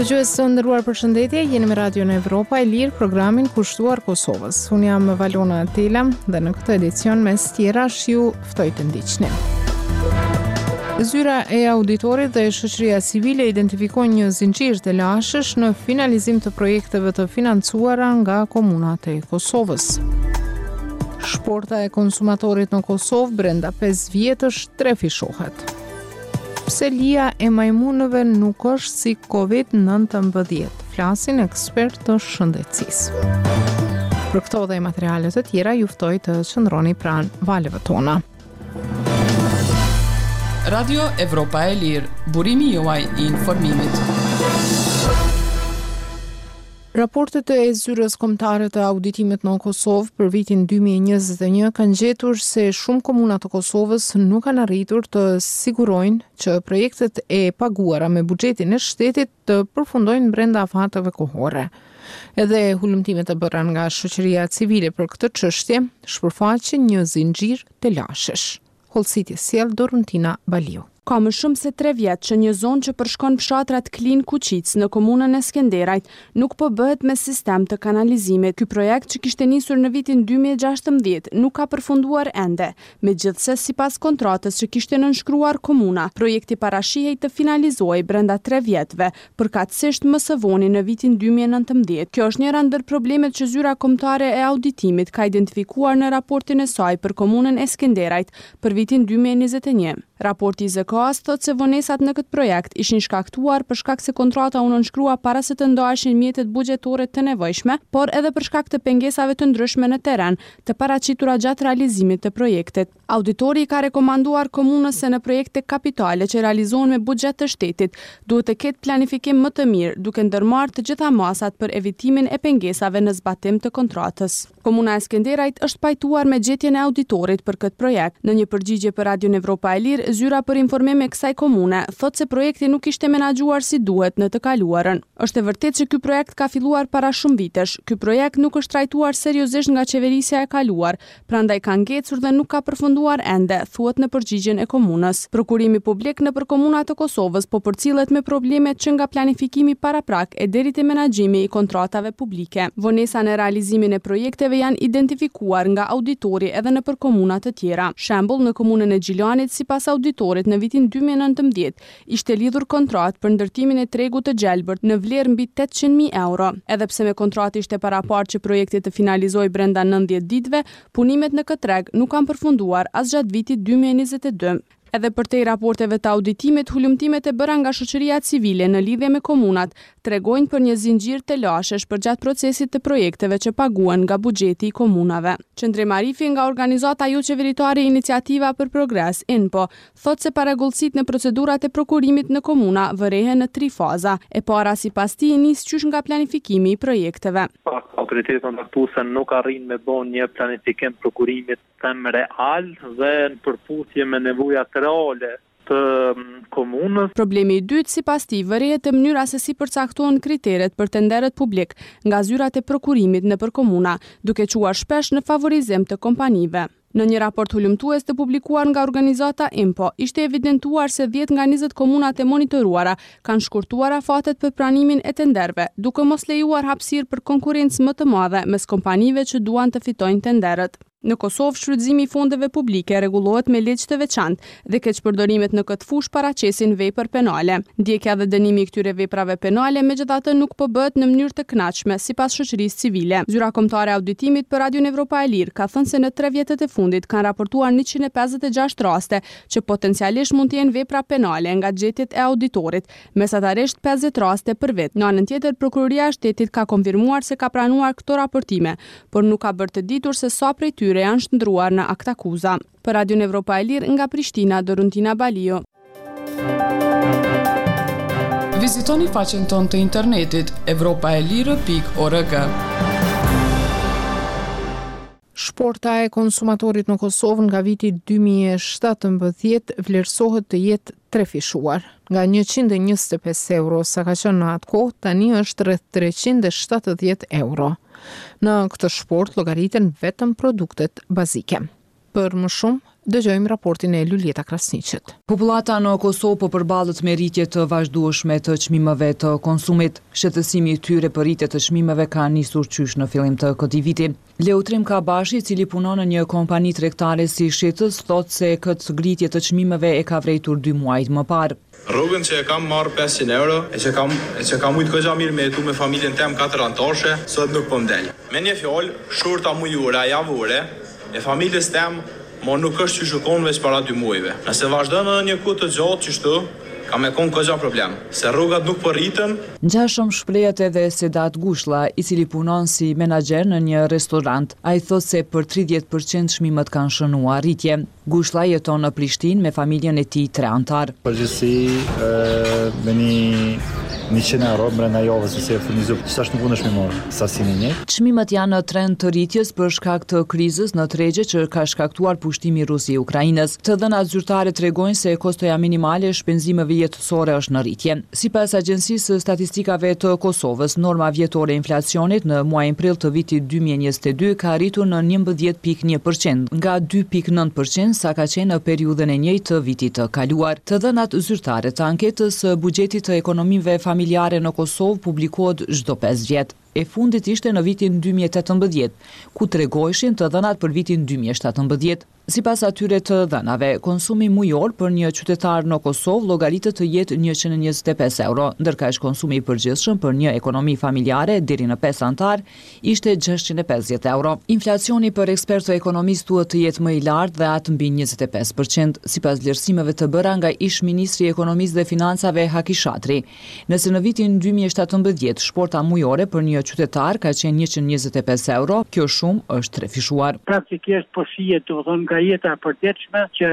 Dëgjues të nderuar, përshëndetje, jeni me Radio në Evropa e Lirë, programin kushtuar Kosovës. Unë jam Valona Atela dhe në këtë edicion mes tjerash ju ftoj të ndiqni. Zyra e auditorit dhe shoqëria civile identifikojnë një zinxhir të lashësh në finalizim të projekteve të financuara nga komunat e Kosovës. Shporta e konsumatorit në Kosovë brenda 5 vjetësh trefishohet. Pse lija e majmunëve nuk është si COVID-19, flasin ekspert të shëndetësisë. Për këto dhe materialet të tjera ju ftoj të qëndroni pranë valeve tona. Radio Evropa e Lirë, burimi juaj I informimit. Raportet e zyrës kombëtare të auditimit në Kosovë për vitin 2021 kanë gjetur se shumë komuna të Kosovës nuk kanë arritur të sigurojnë që projektet e paguara me buxhetin e shtetit të përfundojnë brenda afateve kohore. Edhe hulumtimet e bëra nga shoqëria civile për këtë çështje shpërfaqin një zinxhir të lashësh. Hollësitje sjell Doruntina Baliu. Ka më shumë se 3 vjet që një zonë që përshkon fshatrat Klin Kuqic në komunën e Skenderajt nuk po bëhet me sistem të kanalizimit. Ky projekt që kishte nisur në vitin 2016 nuk ka përfunduar ende. Megjithse sipas kontratës që kishte nënshkruar komuna, projekti parashihej të finalizohej brenda 3 vjetëve, përkatësisht më së voni në vitin 2019. Kjo është njëra ndër problemet që zyra kombëtare e auditimit ka identifikuar në raportin e saj për komunën e Skenderajt për vitin 2021. Raporti ZKA-s thotë se vonesat në këtë projekt ishin shkaktuar për shkak se kontrata u nënshkrua para se të ndoheshin mjetet buxhetore të nevojshme, por edhe për shkak të pengesave të ndryshme në teren, të paraqitura gjatë realizimit të projektit. Auditori ka rekomanduar komunës se në projekte kapitale që realizohen me buxhet të shtetit, duhet të ketë planifikim më të mirë, duke ndërmarrë të gjitha masat për evitimin e pengesave në zbatim të kontratës. Komuna e Skenderajt është pajtuar me gjetjen e auditorit për këtë projekt. Në një përgjigje për Radio Evropa e Lirë, zyra për informim e kësaj komune thotë se projekti nuk ishte menaxhuar si duhet në të kaluarën. Është e vërtetë që ky projekt ka filluar para shumë vitesh. Ky projekt nuk është trajtuar seriozisht nga qeverisja e kaluar, prandaj ka ngecur dhe nuk ka përfunduar ende, thuhet në përgjigjen e komunës. Prokurimi publik nëpër komunat të Kosovës po përcillet me problemet që nga planifikimi paraprak e deri te menaxhimi I kontratave publike. Vonesa në realizimin e projekteve janë identifikuar nga auditori edhe nëpër komuna të tjera. Shembull, në komunën e Gjilanit, sipas auditorit në vitin 2019 ishte lidhur kontratë për ndërtimin e tregut të Gjelbërt në vlerë mbi 800.000 euro. Edhe pse me kontratë ishte paraparë që projekti të finalizojë brenda 90 ditëve, punimet në këtë treg nuk kanë përfunduar as gjatë vitit 2022. Edhe përtej raporteve të auditimit, hulumtimet e bëra nga shoqëria civile në lidhje me komunat tregojnë për një zinxhir të lashësh përgjatë procesit të projekteve që paguhen nga buxheti I komunave. Qendrim Arifi nga organizata jo qeveritare Iniciativa për Progres, INPO, thotë se parregullësitë në procedurat e prokurimit në komuna vërehen në 3 faza. E para sipas tij nis qysh nga planifikimi I projekteve. Autoritetet ndërtuese nuk arrin me bën një planifikim prokurimit real dhe në përputhje me nevojat reale të komunës. Problemi I dytë sipas tij vërehet te mënyra se si përcaktohen kriteret për tenderët publik nga zyrat e prokurimit nëpër komuna, duke quar shpesh në favorizim të kompanive. Në një raport hulumtues të publikuar nga organizata INPO, ishte evidentuar se 10 nga 20 komunat e monitoruara kanë shkurtuar afatet për pranimin e tenderëve, duke mos lejuar hapësirë për konkurrencë më të madhe mes kompanive që duan të fitojnë tenderët. Në Kosovë, shfrytëzimi I fondeve publike rregullohet me ligj të veçantë dhe keqpërdorimet në këtë fushë paraqesin vepër penale. Ndjekja dhe dënimi I këtyre veprave penale megjithatë nuk po bëhet në mënyrë të kënaqshme sipas shoqërisë civile. Zyra kombëtare e auditimit për Radio Evropa e Lirë ka thënë se në 3 vjetët e fundit kanë raportuar 156 raste që potencialisht mund të jenë vepra penale nga gjetjet e auditorit, mesatarisht 50 raste për vit. Në anën tjetër, prokuroria e shtetit ka konfirmuar se ka pranuar këto raportime, por nuk ka bërë të ditur se sa prej tyre janë shndruar në akt akuza. Për Radio Evropa e Lirë nga Prishtina, Doruntina Baliu. Vizitoni faqen tonë të internetit evropaelire.org. Shporta e konsumatorit në Kosovë nga viti 2017 vlerësohet të jetë trefishuar. Nga 125 euro sa ka qenë në atë kohë, tani është rreth 370 euro. Në këtë shport llogariten vetëm produktet bazike. Për më shumë, Dëgjojmë raportin e Lulieta Krasniqit. Popullata në Kosovë po përballet me rritje të vazhdueshme të çmimeve të konsumit. Shqetësimi i tyre për rritje të çmimeve ka nisur qysh në fillim të këtij viti. Leutrim Kabashi, i cili punon në një kompani tregtare si Shitës, thotë se këtë ngritje të çmimeve e ka vrejtur 2 muaj më parë. Rrugën që e kam marrë 500 euro, e që kam mujtë këgja mirë me jetu me familjen tem 4 antarëshe, sot nuk po mdel. Me një fjollë, shurta mujura, javure, e familjes tem, mo nuk është që shukon veç para 2 muajve. Nëse vazhdo në një kohë të gjatë qështu, ka me konë këgja problem, se rrugat nuk po rritën. Ngjashëm shprehet edhe Sedat Gushlla, i cili punon si menaxher në një restorant. Ai thotë se për 30% çmimet kanë shënuar rritje. Gushlla jeton në Prishtinë me familjen e tij 3 antar. Përgjithësi me 100 euro brenda javës nëse e furnizo, çfarë nuk mundesh më marr sasinë një. Çmimet janë në trend të rritjes për shkak të krizës në tregje që ka shkaktuar pushtimi Rusi i Ukrainës. Të dhënat zyrtare tregojnë se kostoja minimale e shpenzimeve jetësore është në rritje. Sipas Agjencisë së Statistikave të Kosovës, norma vjetore e inflacionit në muajin prill të vitit 2022 ka arritur në 11.1%, nga 2.9% sa ka qenë në periudhën e njëjtë të vitit të kaluar. Të dhënat zyrtare të anketës së buxhetit të ekonomive familjare në Kosovë publikohet çdo 5 vjet. E fundit ishte në vitin 2018, ku tregojshin të dhënat për vitin 2017. Sipas atyre të dhënave, konsumi mujor për një qytetar në Kosovë llogaritet të jetë 125 euro, ndërkaq konsumi i përgjithshëm për një ekonomi familjare deri në 5 antar ishte 650 euro. Inflacioni për ekspertë ekonomistë duhet të jetë më i lartë dhe atë mbi 25%, sipas vlerësimeve të bëra nga ish-ministri i ekonomisë dhe financave Haki Shatri. Nëse në vitin 2017 shporta mujore për një qytetar ka qenë 125 euro, kjo shumë është trefishuar. Praktikisht po shihet nga jeta e përditshme që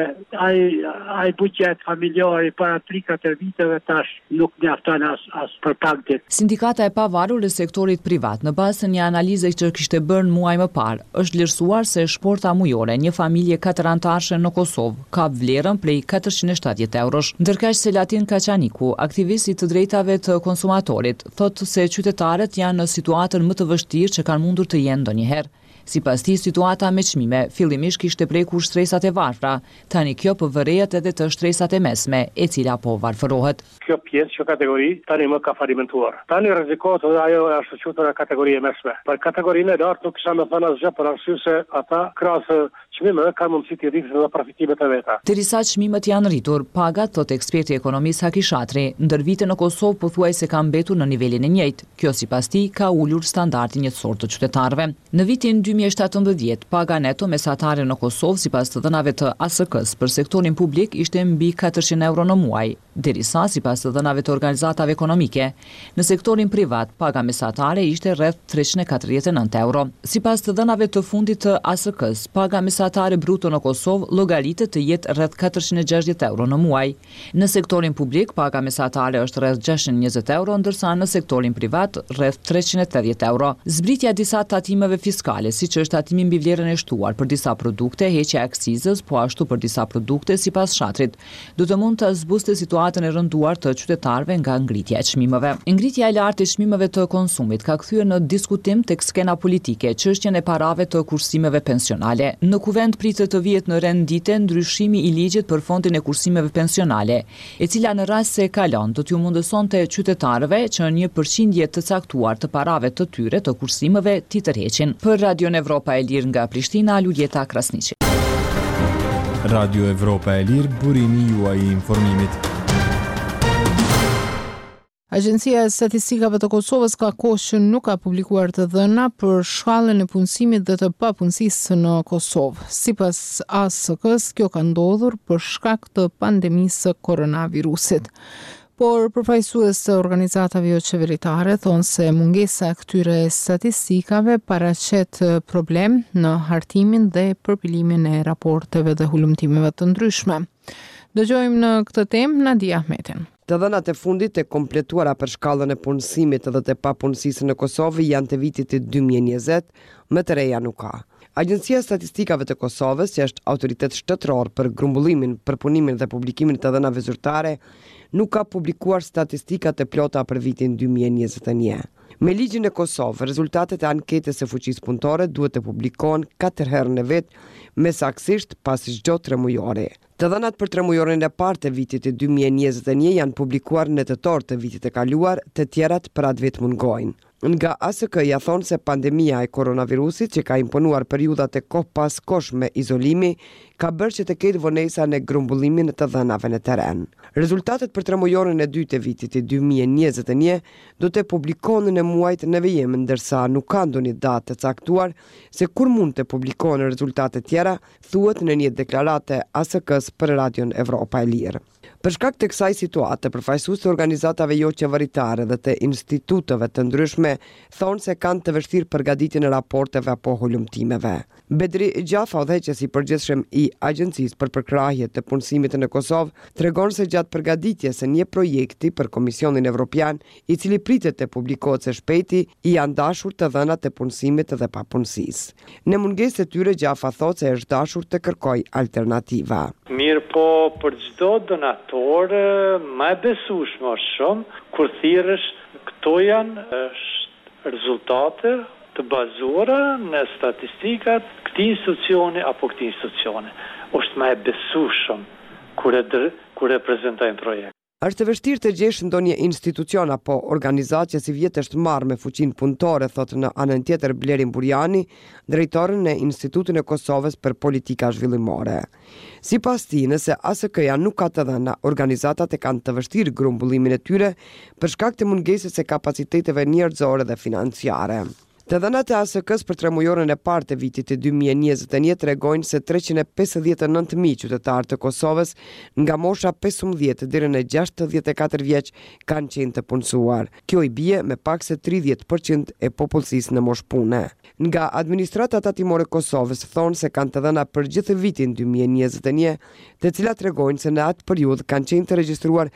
ai buxhet familjar i para 3-4 viteve tash nuk mjafton as për pak ditë. Sindikata e pavarur e sektorit privat, në bazë të një analize që kishte bërë në muaj më parë, është vlerësuar se shporta mujore një familje 4 antarësh në Kosovë ka vlerën prej 470 eurosh. Ndërkaq Selatin Kaçaniku, aktivist i të drejtave të konsumatorit, thotë se qytetarët janë në situatën më të vështirë që kanë mundur të jenë ndonjëherë. Sipas tij, situata me çmime fillimisht kishte prekur shtresat e varfra, tani kjo po vërehet edhe të shtresat e mesme, e cila po varfërohet. Kjo pjesë, kjo kategori, tani më ka falimentuar. Tani rrezikohet ajo është quajtur kategori e mesme. Për kategorinë e lartë nuk kisha më thënë asgjë për arsye se ata krahas çmimeve kanë mundësi të rrisin edhe përfitimet e veta. Derisa çmimet janë rritur, pagat, thotë eksperti ekonomist Haki Shatri, ndër vite në Kosovë pothuajse kanë mbetur në nivelin e njëjtë. Kjo sipas tij ka ulur standardin jetësor të qytetarëve. Në vitin 2017, paga neto mesatare në Kosovë sipas të dhënave të ASK-s për sektorin publik ishte mbi 400 euro në muaj, derisa sipas të dhënave të organizatave ekonomike, në sektorin privat paga mesatare ishte rreth 349 euro. Sipas të dhënave të fundit të ASK-s, paga mesatare bruto në Kosovë llogaritet të jetë rreth 460 euro në muaj. Në sektorin publik paga mesatare është rreth 620 euro, ndërsa në sektorin privat rreth 380 euro. Zbritja disa tatimeve fiskale, siç është tatimi mbi vlerën e shtuar për disa produkte, heqja e akcizës, po ashtu për disa produkte sipas Shatrit, do të mund të zbuste situatën e rënduar të qytetarëve nga ngritja e çmimeve. Ngritja e lartë e çmimeve të konsumit ka kthyer në diskutim tek skena politike çështjen e parave të kursimeve pensionale. Në kuvend pritet të vihet në rendite ndryshimi i ligjit për fondin e kursimeve pensionale, e cila në rast se e kalon do t'ju mundësonte qytetarëve që një përqindje të caktuar të parave të tyre të kursimeve t'i tërheqin. Për Radio Evropa e Lirë nga Prishtina, Lulieta Krasniqi. Radio Evropa e Lirë, burimi juaj i informimit. Agjencia e Statistikave të Kosovës ka kohë që nuk ka publikuar të dhëna për shkallën e punësimit dhe të papunësisë në Kosovë. Sipas ASK-s, kjo ka ndodhur për shkak të pandemisë së koronavirusit. Por përfaqësues të organizatave jo qeveritare thonë se mungesa e këtyre statistikave paraqet problem në hartimin dhe përpilimin e raporteve dhe hulumtimeve të ndryshme. Dëgjojmë në këtë temë Nadia Ahmetin. Të dhënat e fundit e kompletuara për shkallën e punësimit dhe të papunësisë në Kosovë janë të vitit 2020, më të reja nuk ka. Agjencia e Statistikave të Kosovës, që është autoritet shtetëror për grumbullimin, përpunimin dhe publikimin të dhënave zyrtare, nuk ka publikuar statistikat e plota për vitin 2021. Me ligjin e Kosovë, rezultatet e anketës së fuqisë punëtore duhet të publikohen 4 herë në vit, me saktësisht pas çdo 3 mujore. Të dhënat për 3 mujorin e parë të vitit të 2021 janë publikuar në tetor të vitit të kaluar, të tjerat për atë vit mungojnë. Nga ASK-ja thonë se pandemia e koronavirusit që ka imponuar periudat e kohë pas kosh me izolimi, ka bërë që të ketë vonesa në grumbullimin të dhënave në teren. Rezultatet për 3 mujorin e dytë të vitit të 2021 do të publikohen në muajt në vijim, ndërsa nuk ka ndonjë datë të caktuar se kur mund të publikohen rezultatet tjera, thuhet në një deklarate ASK-s për Radion Evropa e Lirë. Për shkak të kësaj situate, përfaqësues të organizatave jo qeveritare dhe të instituteve të ndryshme thonë se kanë të vështirë përgatitjen e raporteve apo hulumtimeve. Bedri Gjafa, udhëheqësi i përgjithshëm i Agjencisë për Përkrahje të Punësimit në Kosovë, tregon se gjatë përgatitjes së një projekti për Komisionin Evropian, i cili pritet të publikohet së shpejti, i janë dashur të dhënat e punësimit dhe papunësisë. Në mungesë të tyre, Gjafa thotë se është dashur të kërkojë alternativa. Mirë po, për çdo donator më e besueshme është shumë kur thirrësh këto janë rezultate të bazuara në statistikat këtij institucioni apo këtij institucioni. Është më e besueshëm kur e prezantojnë projekt. Është vështirë të gjesh ndonjë institucion apo organizatë që si vjet është marrë me fuqinë punëtore, thotë në anën tjetër Blerin Burjani, drejtori në Institutin e Kosovës për Politika Zhvillimore. Sipas tij, nëse ASK-ja nuk ka të dhëna, organizatat e kanë të vështirë grumbullimin e tyre për shkak të mungesës së kapaciteve njerëzore dhe financiare. Të dhënat e ASK-s për 3 mujorin e parë të vitit të 2021 tregojnë se 359.000 qytetarë të Kosovës nga mosha 15 deri në 64 vjeç kanë qenë të punësuar. Kjo i bie me pak se 30% e popullsisë në moshë pune. Nga administrata tatimore e Kosovës thonë se kanë të dhëna për gjithë vitin 2021, të cilat tregojnë se në atë periudhë kanë qenë të regjistruar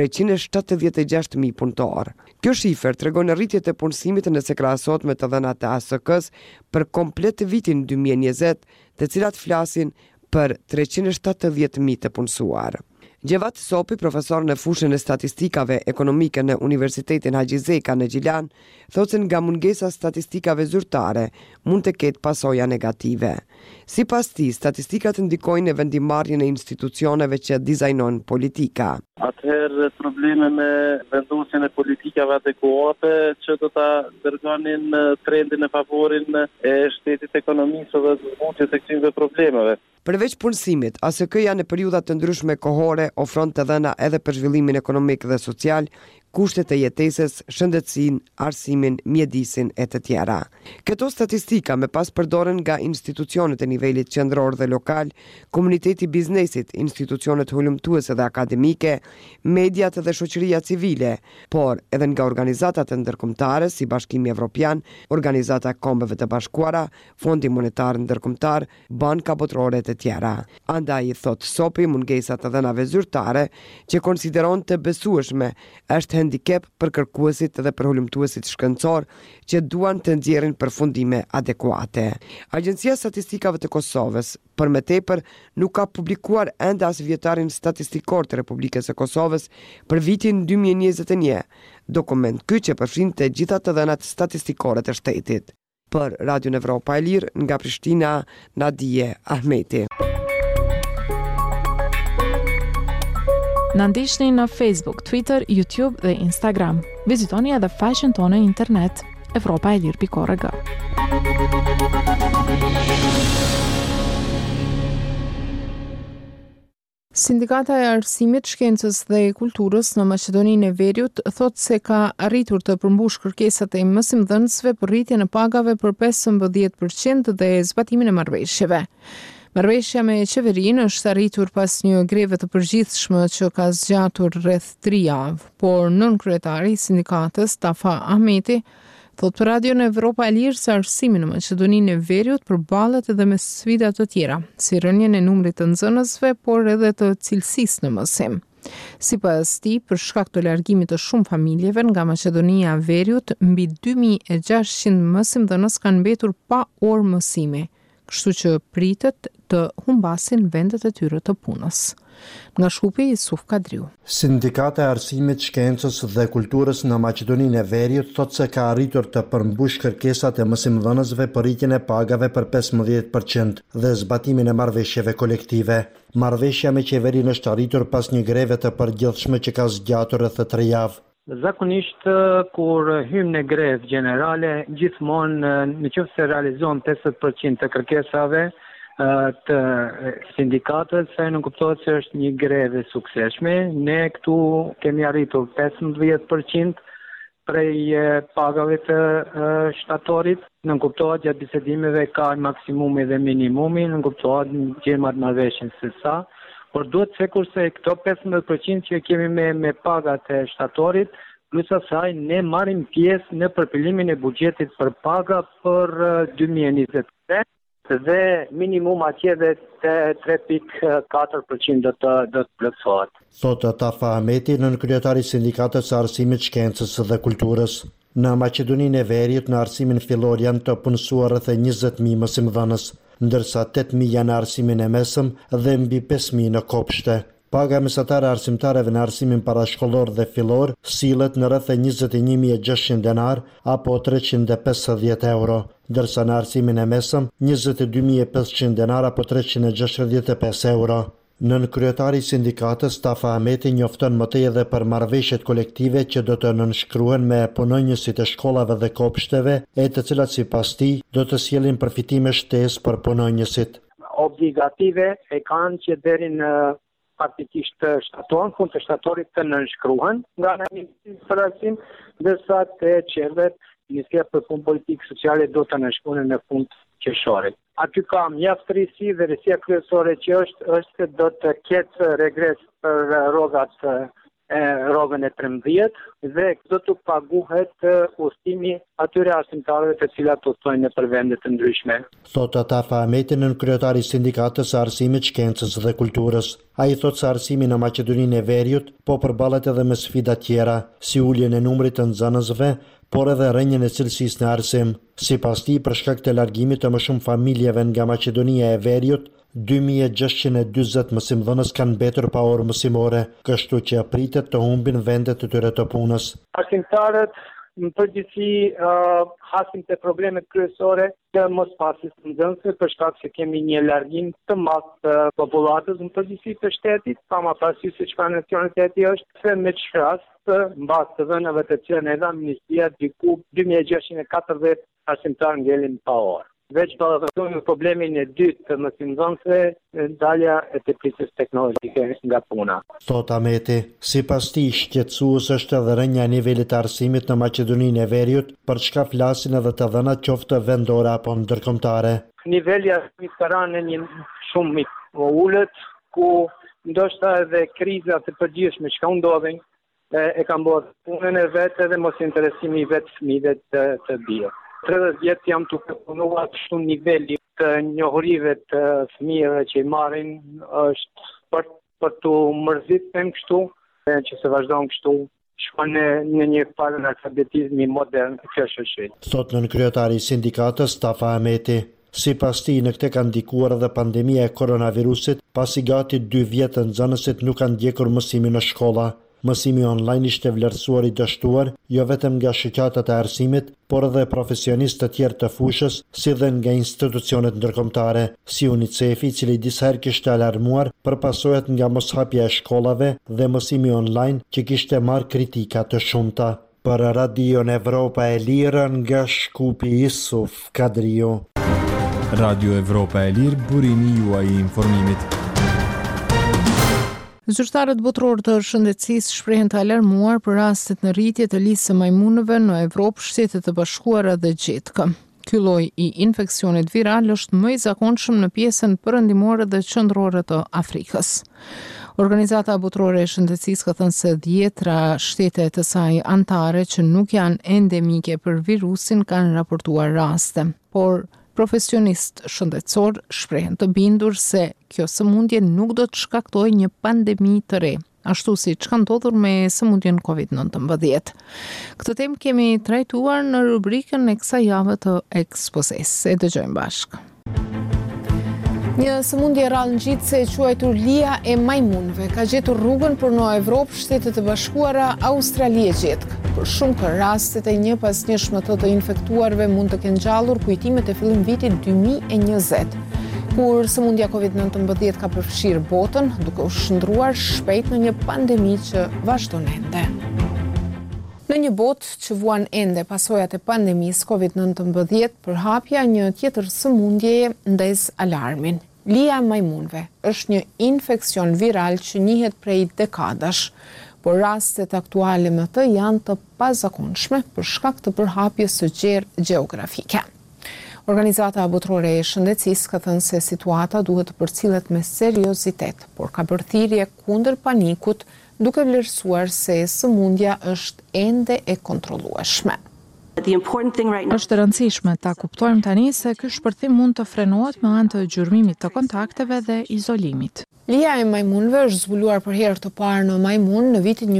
376.000 punëtorë. Kjo shifër tregon rritje të punësimit nëse krahasohet me të dhënat e ASK-s për komplet vitin 2020, të cilat flasin për 370.000 të punësuar. Gjevat Sopi, profesor në fushën e statistikave ekonomike në Universitetin Haxhi Zeka në Gjilan, thotë se nga mungesa statistikave zyrtare mund të ketë pasoja negative. Sipas tij, statistikat ndikojnë në vendimarrjen e institucioneve që dizajnojnë politika. Atëherë probleme me vendosjen e politikave adekuate që do ta dërgonin trendin e favorin e shtetit ekonomisë dhe zbutjes së këtyre problemeve. Përveç punësimit, ASK-ja në periudha të ndryshme kohore ofron të dhëna edhe për zhvillimin ekonomik dhe social, kushtet e jetesës, shëndetësinë, arsimin, mjedisin e të tjera. Këto statistika me pas përdoren nga institucionet e nivelit qendror dhe lokal, komuniteti biznesit, institucionet hulumtuese dhe akademike, mediat dhe shoqëria civile, por edhe nga organizatat e ndërkombëtare si Bashkimi Evropian, Organizata e Kombeve të Bashkuara, Fondi Monetar Ndërkombëtar, Banka Botërore të tjera. Andaj, thot Sopi, mungesa të dhënave zyrtare që konsideron të besueshme është handicap për kërkuesit dhe për hulumtuesit shkencor që duan të nxjerrin përfundime adekuate. Agjencia e Statistikave të Kosovës, për më tepër, nuk ka publikuar ende as vjetarin statistikor të Republikës së Kosovës për vitin 2021, dokument ky që përfshin të gjitha të dhënat statistikore të shtetit. Për Radion Evropa e Lirë, nga Prishtina, Nadije Ahmeti. Na ndiqni në Facebook, Twitter, YouTube dhe Instagram. Vizitoni edhe faqen tonë në internet evropaelir.org. Sindikata e Arsimit, Shkencës dhe Kulturës në Maqedoninë e Veriut thotë se ka arritur të përmbush kërkesat e mësimdhënësve për rritjen e pagave për 15% dhe zbatimin e marrëveshjeve. Marrëveshja me qeverinë është arritur pas një greve të përgjithshme që ka zgjatur rreth 3 javë, por nënkryetari i sindikatës Tafa Ahmeti thotë për Radion Evropa e Lirë se arsimi në Maqedoninë e Veriut përballet edhe me sfida të tjera, si rënien e numrit të nxënësve, por edhe të cilësisë në mësim. Sipas tij, për shkak të largimit të shumë familjeve nga Maqedonia e Veriut, mbi 2600 mësimdhënës kanë mbetur pa orë mësimi, kështu që pritet të humbasin vendet e tyre të punës. Nga Shkupi, Isuf Kadriu. Sindikata e Arsimit, Shkencës dhe Kulturës në Maqedoninë e Veriut thotë se ka arritur të përmbush kërkesat e mësimdhënësve për rritjen e pagave për 15% dhe zbatimin e marrëveshjeve kolektive. Marrëveshja me qeverinë është arritur pas një greve të përgjithshme që ka zgjatur rreth 3 javë. Zakonisht kur hym në grevë gjenerale, gjithmonë nëse realizohen 50% të kërkesave të sindikatës, se nuk kuptohet se është një greve suksesshme. Ne këtu kemi arritur 15% prej pagave të shtatorit. Nuk kuptohet gjatë bisedimeve ka maksimumi dhe minimumi, nuk kuptohet gjemat marrëveshjen se sa. Por duhet se kurse këto 15% që kemi me pagat e shtatorit, plus asaj ne marrim pjesë në përpilimin e buxhetit për paga për 2023 dhe minimum atje dhe 3.4% do të plotësohet. Thotë Tafa Ahmeti, nënkryetari i Sindikatës së Arsimit, Shkencës dhe Kulturës. Në Maqedoninë e Veriut në arsimin fillor janë të punësuar rreth 20.000 mësimdhënës, ndërsa 8.000 janë në arsimin e mesëm dhe mbi 5.000 në kopshte. Paga mesatare arsimtareve në arsimin parashkollor dhe fillor sillet në rreth 21.600 denar apo 350 euro, ndërsa në arsimin e mesëm 22.500 denar apo 365 euro. Nënkryetari i sindikatës Tafa Ahmeti njofton më tej edhe për marrëveshjet kolektive që do të nënshkruhen me punonjësit e shkollave dhe kopshteve, e të cilat sipas tij do të sjellin përfitime shtesë për punonjësit. Obligative e kanë që deri në faktikisht shtatorin, fund të shtatorit të nënshkruhen nga Ministria për Arsim, ndërsa të qevet Ministria për Punë Politikë Sociale do të nënshkruhen në fund qershorit. Aty ka mjaft rrisi dhe rrisia kryesore që është do të ketë regres për rrogën e 13 dhe do të paguhet udhëtimi atyre arsimtarëve të cilat udhtojnë nëpër vende të ndryshme. Thotë Tafa Ahmeti, nënkryetari i Sindikatës së Arsimit, Shkencës dhe Kulturës. Ai thotë se arsimi në Maqedoninë e Veriut po përballet edhe me sfida tjera, si uljen e numrit të nxënësve, por edhe rënjën e cilësisë në arsim. Sipas tij, për shkak të largimit të më shumë familjeve nga Maqedonia e Veriut, 2640 mësimdhënës kanë mbetur pa orë mësimore, kështu që pritet të humbin vendet të tyre të punës. Arsimtarët në përgjithësi hasim të problemet kryesore të mospasjes të nxënësve për shkak se kemi një largim të madh të popullatës në përgjithësi të shtetit, pa më parasysh se çfarë nacionaliteti është, se me çfarë mbas të dhënave të cilat e dha Ministria, diku 2640 arsimtarë ngelin pa orë. Veç ballafaqohen me problemin e dytë të mësimdhënësve, dalja e teprisjes teknologjike nga puna. Thot Ahmeti, sipas tij shqetësues është edhe rënja e nivelit të arsimit në Maqedoninë e Veriut, për çka flasin edhe të dhënat qoftë vendore apo ndërkombëtare. Niveli i arsimit ka rënë në një shumë ulët, ku ndoshta edhe krizat e përgjithshme që u ndodhin e kanë bërë punën e vetë dhe mos interesimi i vetë fëmijëve të bie. 30 vjet jam duke punuar shumë niveli të njohurive të fëmijëve që i marrin është për të mërzitur kështu, që se vazhdon kështu, shkon në një farë analfabetizmi modern të shoqërisë. Thot nënkryetari i sindikatës Tafa Ahmeti. Sipas tij, në këtë ka ndikuar edhe pandemia e koronavirusit, pasi gati 2 vjet nxënësit nuk kanë ndjekur mësimin në shkolla. Mësimi online ishte vlerësuar i dështuar, jo vetëm nga shoqatat e arsimit, por edhe profesionistë të tjerë të fushës, si dhe nga institucionet ndërkombëtare, si UNICEF-i, i cili disa herë kishte alarmuar për pasojat nga moshapja e shkollave dhe mësimi online që kishte marrë kritika të shumta. Për Radion Evropa e Lirë, nga Shkupi, Isuf Kadriu. Radio Evropa e Lirë, burimi juaj i informimit. Zyrtarët botror të shëndetësisë shprehen të alarmuar për rastet në rritje të listë së majmunëve në Evropë, Shtetet e Bashkuara dhe Gjetkë. Ky lloj i infeksionit viral është më i zakonshëm në pjesën perëndimore dhe qendrore të Afrikës. Organizata botrore e shëndetësisë ka thënë se 10 shtete të saj anëtare që nuk janë endemike për virusin kanë raportuar raste, por profesionistë shëndetësor shprehen të bindur se kjo sëmundje nuk do të shkaktojë një pandemi të re, ashtu siç ka ndodhur me sëmundjen COVID-19. Këtë temë kemi trajtuar në rubrikën e kësaj jave të ekspozes. E dëgjojmë bashkë. Një sëmundje rallëngjitëse e quajtur lia e majmunëve ka gjetur rrugën për në Evropë, Shtetet e Bashkuara, Australi e gjetk. Për shumë rastet e një pas njëshme të infektuarve mund të kenë gjallur kujtimet e fillim vitit 2020, kur sëmundja COVID-19 ka përfshirë botën, duke u shndruar shpejt në një pandemi që vazhdon ende. Në një botë që vuan ende pasojat e pandemisë COVID-19, përhapja një tjetër sëmundjeje ndez alarmin. Lia e majmunëve është një infekcion viral që njihet prej dekadash, por rastet aktuale me të janë të pazakonshme për shkak të përhapjes së gjerë gjeografike. Organizata Botërore e Shëndetësisë ka thënë se situata duhet të përcillet me seriozitet, por ka bërë thirrje kundër panikut, duke vlerësuar se sëmundja është ende e kontrollueshme. Është rëndësishme ta kuptojmë tani se ky shpërthim mund të frenohet me anë të gjurmimit të kontakteve dhe izolimit. Lia e majmunëve është zbuluar për herë të parë në majmun në vitin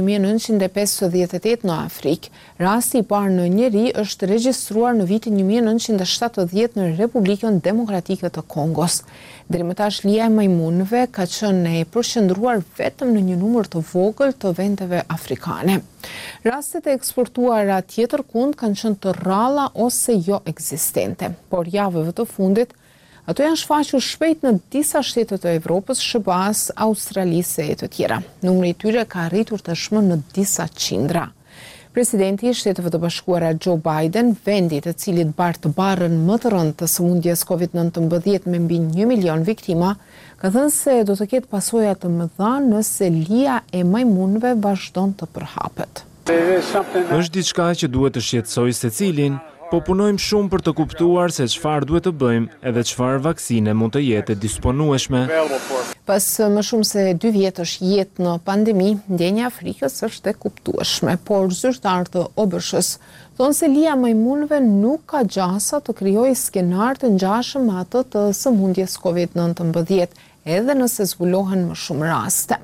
1958 në Afrikë. Rasti i parë në njeri është regjistruar në vitin 1970 në Republikën Demokratike të Kongos. Deri më tash lia e majmunëve ka qenë e përqendruar vetëm në një numër të vogël të vendeve afrikane. Rastet e eksportuara tjetërkund kanë qenë të rralla ose jo ekzistente, por javëve të fundit ato janë shfaqur shpejt në disa shtete të Evropës, shëbas, Australisë e të tjera. Numri i tyre ka arritur tashmë në disa qindra. Presidenti i Shteteve të Bashkuara Joe Biden, vendi i cilit bart barrën më të rëndë të sëmundjes COVID-19 me mbi 1 milion viktima, ka thënë se do të ketë pasoja të mëdha nëse lia e majmunëve vazhdon të përhapet. Është diçka që duhet të shqetësojë secilin, po punojmë shumë për të kuptuar se çfarë duhet të bëjmë edhe çfarë vaksine mund të jetë disponueshme. Pas më shumë se 2 vjetësh jetë në pandemi, ndjenja Afrikës është e kuptueshme, por zyrtarët të OBSH-s thonë se lia e majmunëve nuk ka gjasa të krijojë skenar të ngjashëm me ato të sëmundjes COVID-19, edhe nëse zbulohen më shumë raste.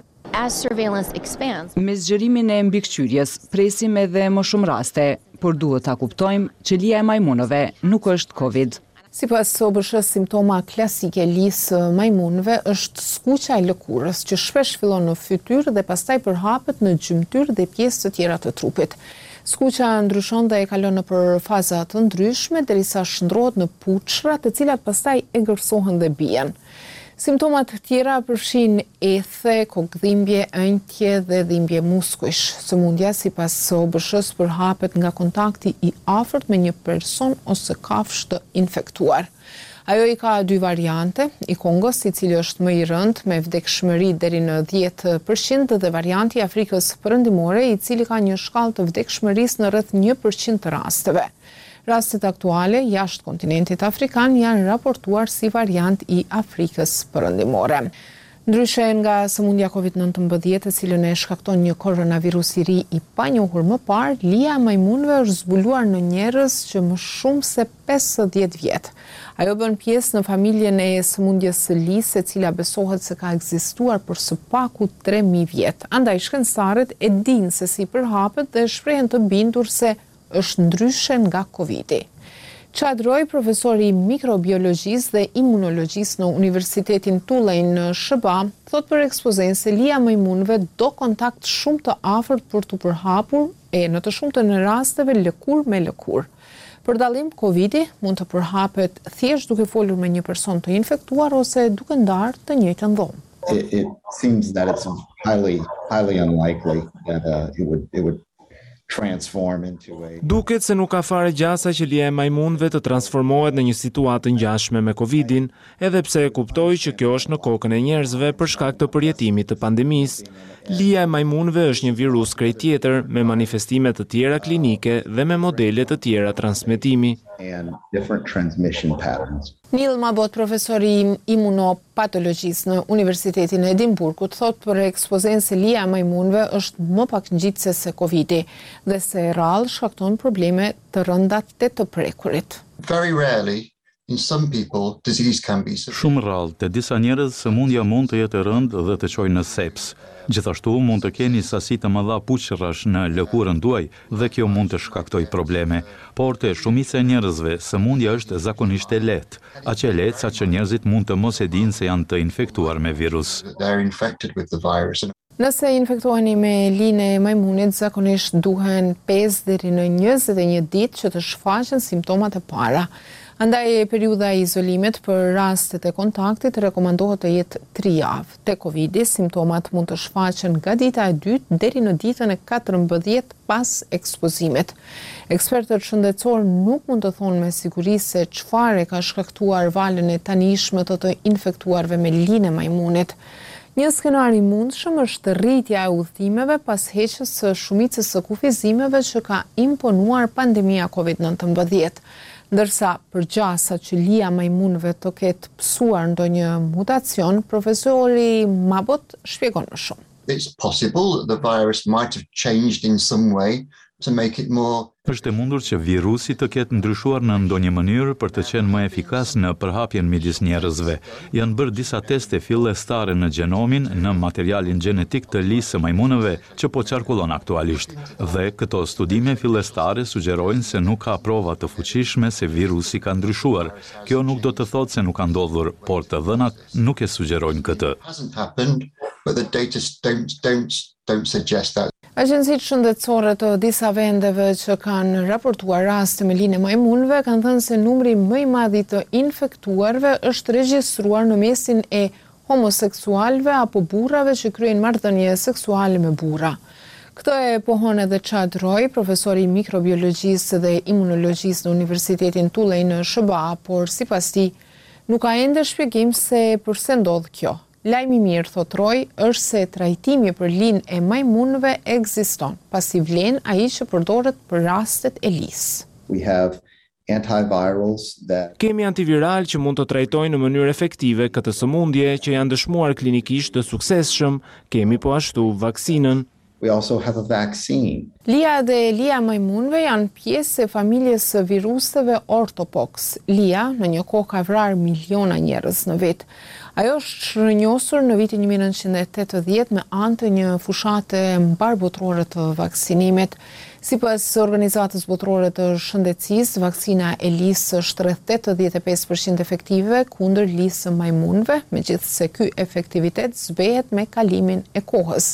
Me zgjerimin e mbikëqyrjes, presim edhe më shumë raste, por duhet ta kuptojmë që lia e majmunëve nuk është COVID. Sipas OBSH, simptoma klasike lisë majmunëve është skuqa e lëkurës, që shpesh fillon në fytyrë dhe pastaj përhapet në gjymtyr dhe pjesë të tjera të trupit. Skuqa ndryshon dhe e kalon nëpër faza të ndryshme derisa shndrohet në puçra, të cilat pastaj e gërsohen dhe bien. Simptomat të tjera përfshin ethe, kokëdhimbje, ëndje dhe dhimbje muskujsh. Sëmundja sipas OBSH-s përhapet nga kontakti i afërt me një person ose kafshë të infektuar. Ajo i ka 2 variante, i Kongos, i cili është më i rëndë me vdekshmëri deri në 10% dhe varianti i Afrikës Perëndimore, i cili ka një shkallë të vdekshmërisë në rreth 1% të rasteve. Rastet aktuale jashtë kontinentit afrikan janë raportuar si variant i Afrikës Perëndimore. Ndryshe nga sëmundja COVID-19, e cilën e shkakton një koronavirus i ri i panjohur më parë, lia e majmunëve është zbuluar në njerëz që më shumë se 50 vjet. Ajo bën pjesë në familjen e sëmundjes së lisë, e cila besohet se ka ekzistuar për së paku 3000 vjet. Andaj shkencëtarët e dinë se si përhapet dhe shprehen të bindur se është ndryshe nga Covidi. Chad Roy, profesori i mikrobiologjisë dhe imunologjisë në Universitetin Tulane në SHBA, thot për ekspozenë se lia e majmunëve do kontakt shumë të afërt për të përhapur e në të shumtën e rasteve lëkur me lëkur. Për dallim, Covidi mund të përhapet thjesht duke folur me një person të infektuar ose duke ndarë të njëjtën dhomë. It seems that it's highly unlikely that it would transform into a... Duket se nuk ka fare gjasa që lia e majmunëve të transformohet në një situatë ngjashme me Covidin, edhe pse e kuptoj që kjo është në kokën e njerëzve për shkak të përjetimit të pandemisë. Lia e majmunëve është një virus krejt tjetër me manifestime të tjera klinike dhe me modele të tjera transmetimi. And different transmission patterns. Neil Mabot, profesori i imunopatologjisë në Universitetin e Edimburgut, thot për ekspozenë se lia e majmunëve është më pak ngjitse se Covidi dhe se rrallë shkakton probleme të rënda të prekurit. Very rarely Shumë rrallë, te disa njerëz sëmundja mund të jetë e rëndë dhe të çojë në seps. Gjithashtu mund të keni sasi të mëdha puqrash në lëkurën tuaj dhe kjo mund të shkaktojë probleme. Por te shumica e njerëzve sëmundja është zakonisht e lehtë. Aq e lehtë sa që njerëzit mund të mos e dinë se janë të infektuar me virus. Nëse infektoheni me linë e majmunit, zakonisht duhen 5 deri në 21 ditë që të shfaqen simptomat e para. Andaj periudha e izolimit për rastet e kontaktit rekomandohet të jetë 3 javë. Te Covidi, simptomat mund të shfaqen nga dita e 2 deri në ditën e 14 pas ekspozimit. Ekspertët shëndetësor nuk mund të thonë me siguri se çfarë ka shkaktuar valën e tanishme të infektuarve me linë e majmunit. Një skenar i mundshëm është rritja e udhëtimeve pas heqjes së shumicës së kufizimeve që ka imponuar pandemia COVID-19. Ndërsa përgjasa që lija majmunëve të ketë pësuar ndonjë mutacion, profesori Mabot shpjegon më shumë. It's possible that the virus might have changed in some way to make it more. Është e mundur që virusi të ketë ndryshuar në ndonjë mënyrë për të qenë më efikas në përhapjen midis njerëzve. Janë bërë disa teste fillestare në genomin, në materialin gjenetik të lisë së majmunëve që po qarkullon aktualisht. Dhe këto studime fillestare sugjerojnë se nuk ka prova të fuqishme se virusi ka ndryshuar. Kjo nuk do të thotë se nuk ka ndodhur, por të dhënat nuk e sugjerojnë këtë. Hasn't happened, but the data don't suggest that. Agjencitë shëndetësore të disa vendeve që kanë raportuar raste me linë e majmunëve kanë thënë se numri më i madh i të infektuarve është regjistruar në mesin e homoseksualëve apo burrave që kryejnë marrëdhënie seksuale me burra. Këtë e pohon edhe Chad Roy, profesori i mikrobiologjisë dhe imunologjisë në Universitetin Tulane në SBA, por sipas tij nuk ka ende shpjegim se pse ndodh kjo. Lajmi mirë, thot Roy, është se trajtimi për linë e majmunëve ekziston, pasi vlen ai që përdoret për rastet e lisë. We have antivirals that Kemi antiviral që mund të trajtojnë në mënyrë efektive këtë sëmundje që janë dëshmuar klinikisht të suksesshëm, kemi po ashtu vaksinën. We also have a vaccine. Lia dhe lija majmunëve janë pjesë e familjes së viruseve orthopox. Lia në një kohë ka vrarë miliona njerëz në vit. Ajo është shërnjosur në vitin 1980 me anë të një fushate mbarbotrore të vaksinimit. Sipas Organizatës Botërore të Shëndetësisë, vaksina e lisë është rreth 85% efektive kundër lisë së majmunëve, megjithse ky efektivitet zbehet me kalimin e kohës.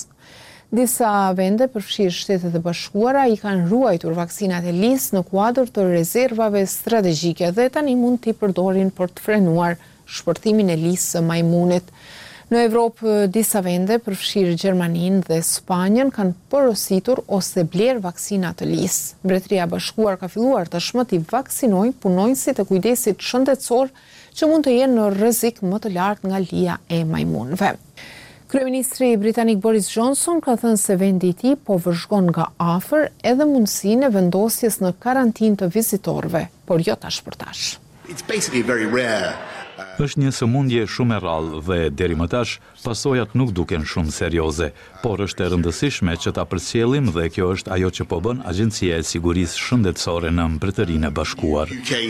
Disa vende, përfshirë Shtetet e Bashkuara, i kanë ruajtur vaksinat e lisë në kuadër të rezervave strategjike dhe tani mund t'i përdorin për të frenuar shpërtimin e lisë së majmunit. Në Evropë, disa vende, përfshirë Gjermaninë dhe Spanjën, kanë porositur ose bler vaksina të lisë. Mbretëria e Bashkuar ka filluar tashmë t'i vaksinojë punonjësit e kujdesit shëndetësor që mund të jenë në rrezik më të lartë nga lija e majmunëve. Kryeministri britanik Boris Johnson ka thënë se vendi i tij po vëzhgon nga afër edhe mundësinë e vendosjes në karantinë të vizitorëve, por jo tash për tash. It's basically very rare. Është një sëmundje shumë e rrallë dhe deri më tash pasojat nuk duken shumë serioze, por është e rëndësishme që ta përcjellim dhe kjo është ajo që po bën Agjencia e Sigurisë Shëndetësore në Mbretërinë e Bashkuar.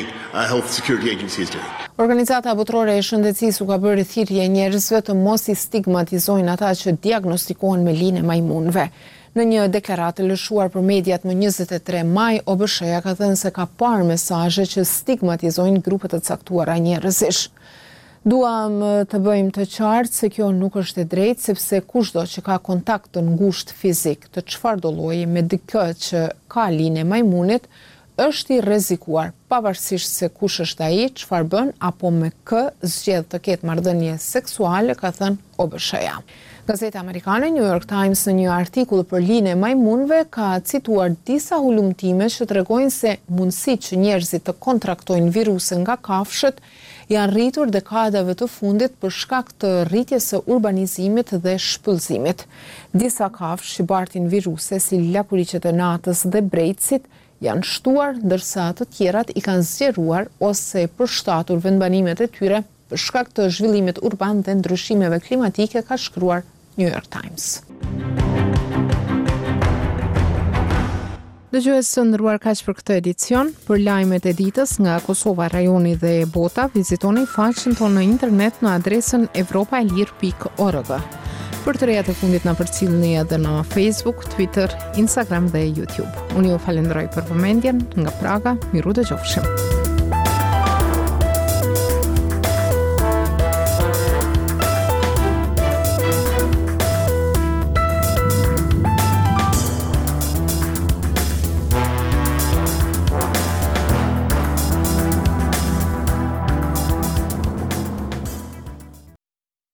Organizata Botërore e Shëndetësisë u ka bërë thirrje njerëzve të mos i stigmatizojnë ata që diagnostikohen me linë e majmunëve. Në një deklaratë lëshuar për mediat më 23 maj, OBSH-ja ka thënë se ka parë mesazhe që stigmatizojnë grupe të caktuara njerëzish. Duam të bëjmë të qartë se kjo nuk është e drejtë, sepse kushdo që ka kontakt të ngushtë fizik të çfarëdo lloji me dikë që ka linë e majmunit, është i rrezikuar, pavarësisht se kush është ai, çfarë bën apo me kë zgjedh të ketë marrëdhënie seksuale, ka thënë OBSH-ja. Gazeta amerikane New York Times në një artikull për linë e majmunëve ka cituar disa hulumtime që tregojnë se mundësitë që njerëzit të kontraktojnë viruse nga kafshët janë rritur dekadave të fundit për shkak të rritjes së urbanizimit dhe shpëllëzimit. Disa kafshë që bartin viruse si lapuriqet e natës dhe brecit janë shtuar, ndërsa të tjerat i kanë zgjeruar ose përshtatur vendbanimet e tyre për shkak të zhvillimit urban dhe ndryshimeve klimatike, ka shkruar New York Times. Dëgjues së nderuar, kaq për këtë edicion. Për lajmet e ditës nga Kosova, rajoni dhe bota, vizitoni faqen tonë në internet në adresën evropaelir.org. Për të rejat e fundit na përcjellni edhe në Facebook, Twitter, Instagram dhe YouTube. Unë ju falenderoj për vëmendjen nga Praga, miru dëgjofshim.